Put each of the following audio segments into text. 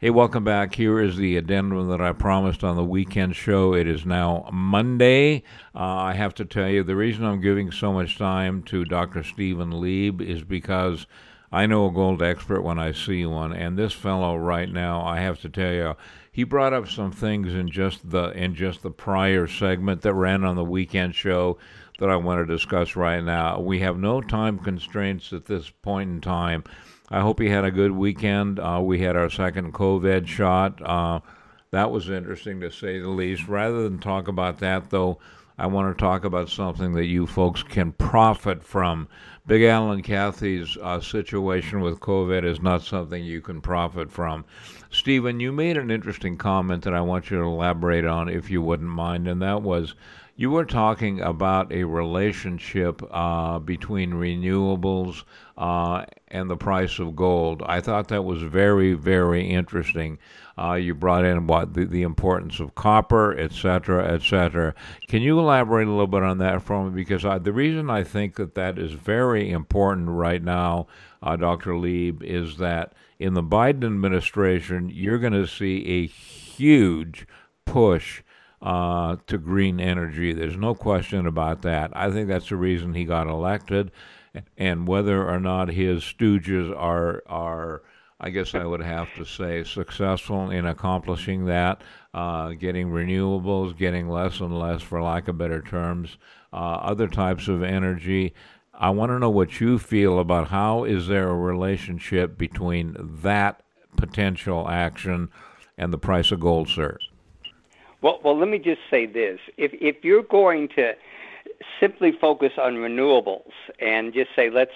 Hey, welcome back. Here is the addendum that I promised on the weekend show. It is now Monday. I have to tell you, the reason I'm giving so much time to Dr. Stephen Lieb is because I know a gold expert when I see one, and this fellow right now, I have to tell you, he brought up some things in just the prior segment that ran on the weekend show that I want to discuss right now. We have no time constraints at this point in time. I hope you had a good weekend. We had our second COVID shot. That was interesting to say the least. Rather than talk about that, though, I want to talk about something that you folks can profit from. Big Al and Kathy's situation with COVID is not something you can profit from. Stephen, you made an interesting comment that I want you to elaborate on, if you wouldn't mind, and that was you were talking about a relationship between renewables and the price of gold. I thought that was very, very interesting. You brought in what the importance of copper, et cetera, et cetera. Can you elaborate a little bit on that for me? Because the reason I think that is very important right now, Dr. Lieb, is that in the Biden administration, you're going to see a huge push to green energy. There's no question about that. I think that's the reason he got elected, and whether or not his stooges are I guess I would have to say, successful in accomplishing that, getting renewables, getting less and less, for lack of better terms, other types of energy. I want to know what you feel about how is there a relationship between that potential action and the price of gold, sir? Well, let me just say this. If you're going to simply focus on renewables and just say, let's,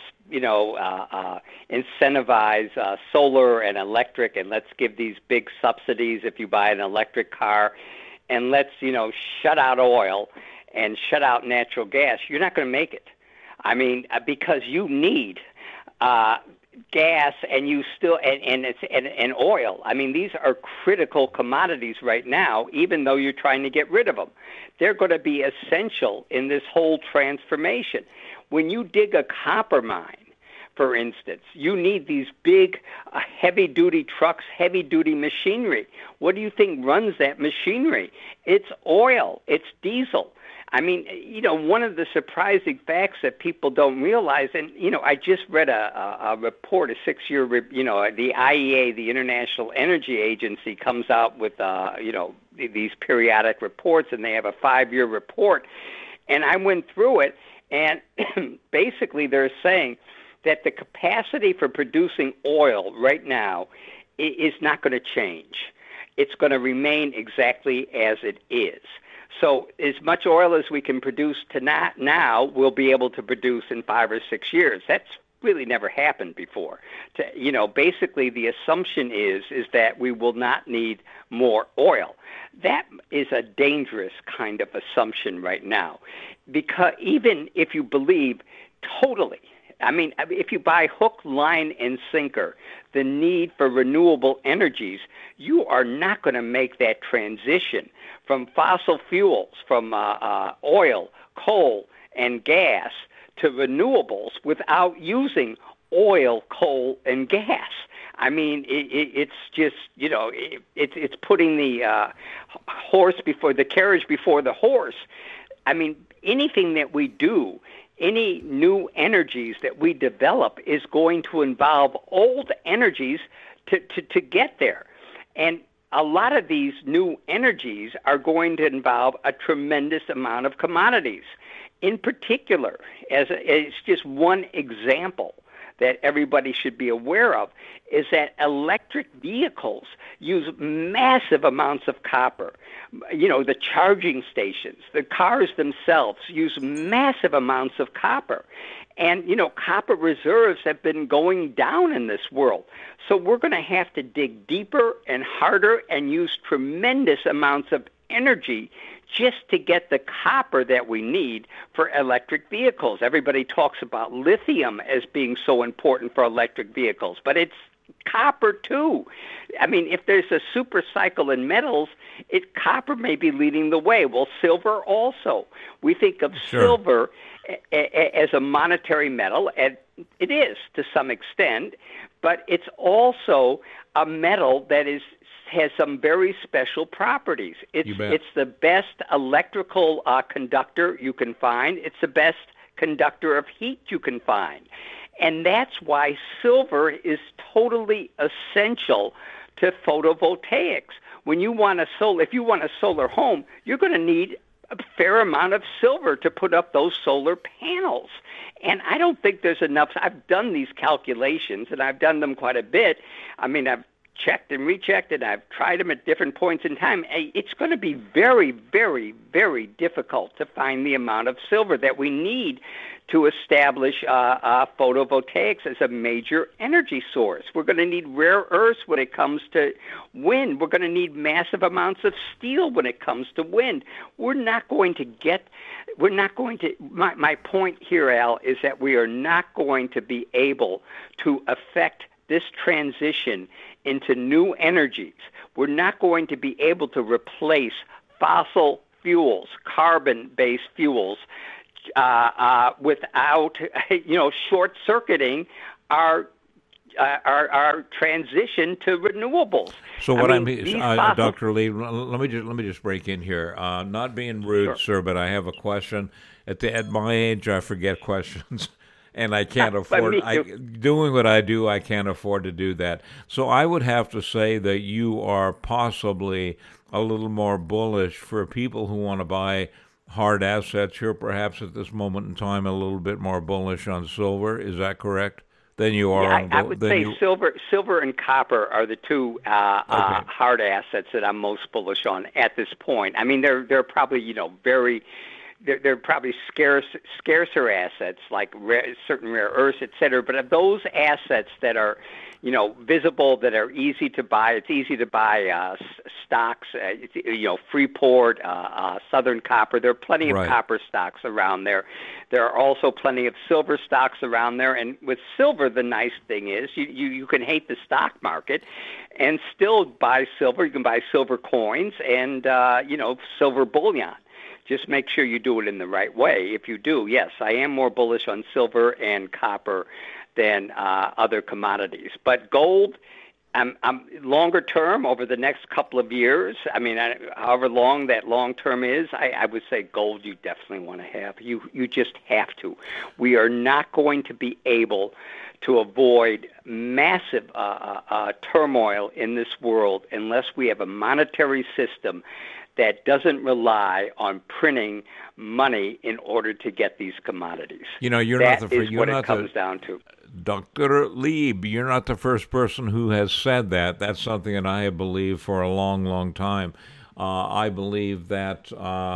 incentivize solar and electric, and let's give these big subsidies if you buy an electric car, and let's, shut out oil and shut out natural gas, you're not going to make it. I mean, because you need gas and you still and oil. I mean, these are critical commodities right now, even though you're trying to get rid of them. They're going to be essential in this whole transformation. When you dig a copper mine, for instance, you need these big heavy-duty trucks, heavy-duty machinery. What do you think runs that machinery? It's oil. It's diesel. I mean, one of the surprising facts that people don't realize, and, I just read a report, a 6-year, the IEA, the International Energy Agency, comes out with, these periodic reports, and they have a 5-year report. And I went through it, and basically they're saying that the capacity for producing oil right now is not going to change. It's going to remain exactly as it is. So as much oil as we can produce now, we'll be able to produce in 5 or 6 years. That's really never happened before. Basically the assumption is that we will not need more oil. That is a dangerous kind of assumption right now, because even if you believe totally, I mean, if you buy hook, line, and sinker the need for renewable energies, you are not going to make that transition from fossil fuels, from oil, coal, and gas to renewables without using oil, coal, and gas. I mean, it's just, it's putting the carriage before the horse. I mean, anything that we do, any new energies that we develop is going to involve old energies to get there. And a lot of these new energies are going to involve a tremendous amount of commodities. In particular, it's just one example that everybody should be aware of, is that electric vehicles use massive amounts of copper. The charging stations, the cars themselves use massive amounts of copper. And, copper reserves have been going down in this world. So we're going to have to dig deeper and harder and use tremendous amounts of energy just to get the copper that we need for electric vehicles. Everybody talks about lithium as being so important for electric vehicles, but it's copper too. I mean, if there's a super cycle in metals, copper may be leading the way. Well, silver also. We think of silver as a monetary metal, and it is to some extent, but it's also a metal that is has some very special properties. You bet. It's the best electrical conductor you can find. It's the best conductor of heat you can find. And that's why silver is totally essential to photovoltaics. When you want if you want a solar home, you're going to need a fair amount of silver to put up those solar panels. And I don't think there's enough. I've done these calculations, and I've done them quite a bit. I mean, I've checked and rechecked, and I've tried them at different points in time. It's going to be very, very, very difficult to find the amount of silver that we need to establish photovoltaics as a major energy source. We're going to need rare earths when it comes to wind. We're going to need massive amounts of steel when it comes to wind. My point here, Al, is that we are not going to be able to affect this transition into new energies. We're not going to be able to replace fossil fuels, carbon-based fuels, without, short-circing our transition to renewables. So what I mean, Dr. Lee, let me just break in here. Not being rude, sir, but I have a question. At my age, I forget questions. And I can't afford, doing what I do, I can't afford to do that. So I would have to say that you are possibly a little more bullish for people who want to buy hard assets. You're perhaps at this moment in time a little bit more bullish on silver. Is that correct? Than you are on gold? I would say silver and copper are the two hard assets that I'm most bullish on at this point. I mean, they're probably, they're probably scarcer assets like certain rare earths, et cetera. But of those assets that are, visible, that are easy to buy, it's easy to buy stocks. Freeport, Southern Copper. There are plenty of copper stocks around there. There are also plenty of silver stocks around there. And with silver, the nice thing is you can hate the stock market and still buy silver. You can buy silver coins and silver bullion. Just make sure you do it in the right way. If you do, yes, I am more bullish on silver and copper than other commodities. But gold, I'm longer term, over the next couple of years, however long that long term is, I would say gold you definitely want to have. You just have to. We are not going to be able to avoid massive turmoil in this world unless we have a monetary system that doesn't rely on printing money in order to get these commodities. It comes down to. Dr. Lieb, you're not the first person who has said that. That's something that I have believed for a long, long time. I believe that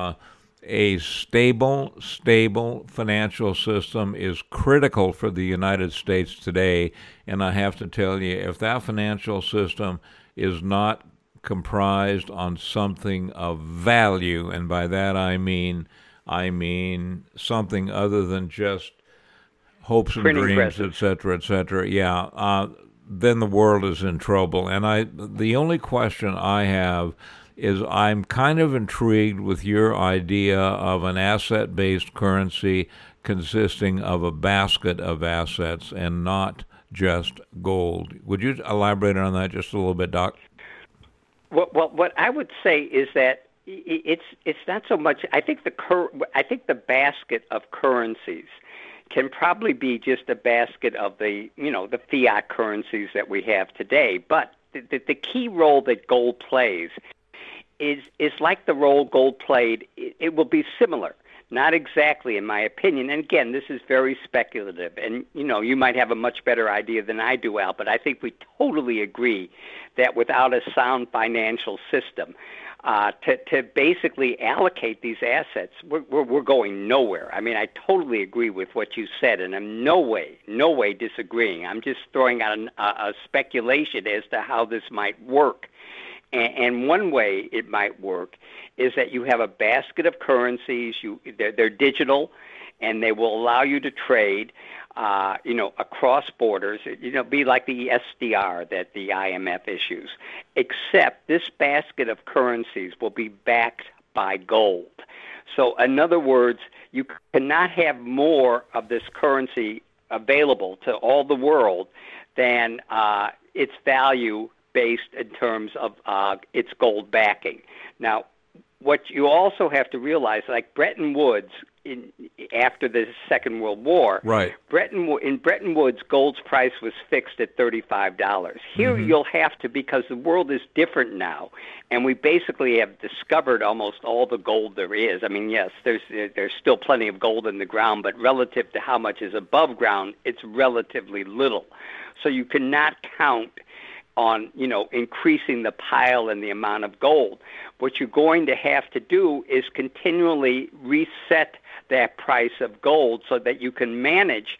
a stable financial system is critical for the United States today. And I have to tell you, if that financial system is not comprised on something of value, and by that I mean something other than just hopes and dreams, et cetera, then the world is in trouble. And the only question I have is I'm kind of intrigued with your idea of an asset-based currency consisting of a basket of assets and not just gold. Would you elaborate on that just a little bit, Doc? Well, what I would say is that it's not so much. I think the basket of currencies can probably be just a basket of the fiat currencies that we have today. But the key role that gold plays is like the role gold played. It will be similar. Not exactly, in my opinion. And again, this is very speculative. And, you might have a much better idea than I do, Al, but I think we totally agree that without a sound financial system, to basically allocate these assets, we're going nowhere. I mean, I totally agree with what you said, and I'm no way disagreeing. I'm just throwing out a speculation as to how this might work. And one way it might work is that you have a basket of currencies. They're digital, and they will allow you to trade, across borders. Be like the SDR that the IMF issues. Except this basket of currencies will be backed by gold. So, in other words, you cannot have more of this currency available to all the world than its value based in terms of its gold backing. Now, what you also have to realize, like Bretton Woods, after the Second World War, right? In Bretton Woods, gold's price was fixed at $35. Here, you'll have to, because the world is different now, and we basically have discovered almost all the gold there is. I mean, yes, there's still plenty of gold in the ground, but relative to how much is above ground, it's relatively little. So you cannot count on, increasing the pile and the amount of gold. What you're going to have to do is continually reset that price of gold so that you can manage,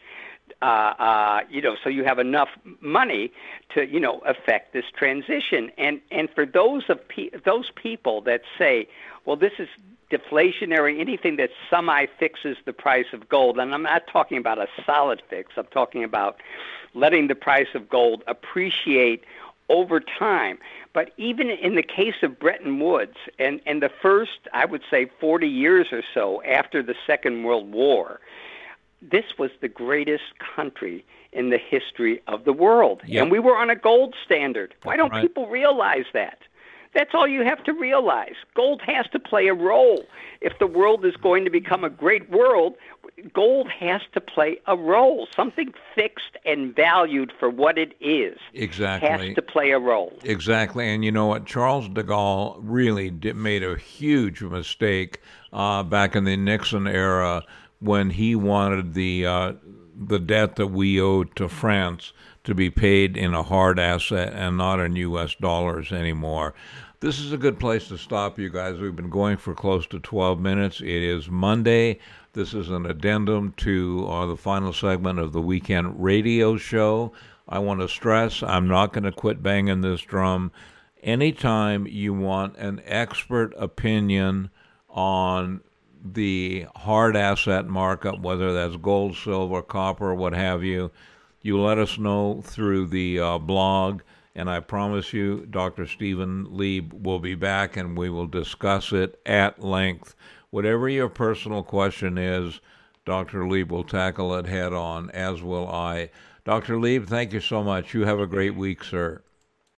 so you have enough money to, affect this transition. And for those people that say, well, this is deflationary, anything that semi-fixes the price of gold, and I'm not talking about a solid fix, I'm talking about letting the price of gold appreciate over time. But even in the case of Bretton Woods, and the first, I would say, 40 years or so after the Second World War, this was the greatest country in the history of the world. Yep. And we were on a gold standard. Why don't right. people realize that? That's all you have to realize. Gold has to play a role. If the world is going to become a great world, gold has to play a role. Something fixed and valued for what it is exactly has to play a role. Exactly. And you know what? Charles de Gaulle really made a huge mistake back in the Nixon era when he wanted the debt that we owed to France to be paid in a hard asset and not in U.S. dollars anymore. This is a good place to stop, you guys. We've been going for close to 12 minutes. It is Monday. This is an addendum to the final segment of the weekend radio show. I want to stress, I'm not going to quit banging this drum. Anytime you want an expert opinion on the hard asset market, whether that's gold, silver, copper, what have you, you let us know through the blog. And I promise you, Dr. Stephen Lieb will be back and we will discuss it at length. Whatever your personal question is, Dr. Lieb will tackle it head on, as will I. Dr. Lieb, thank you so much. You have a great week, sir.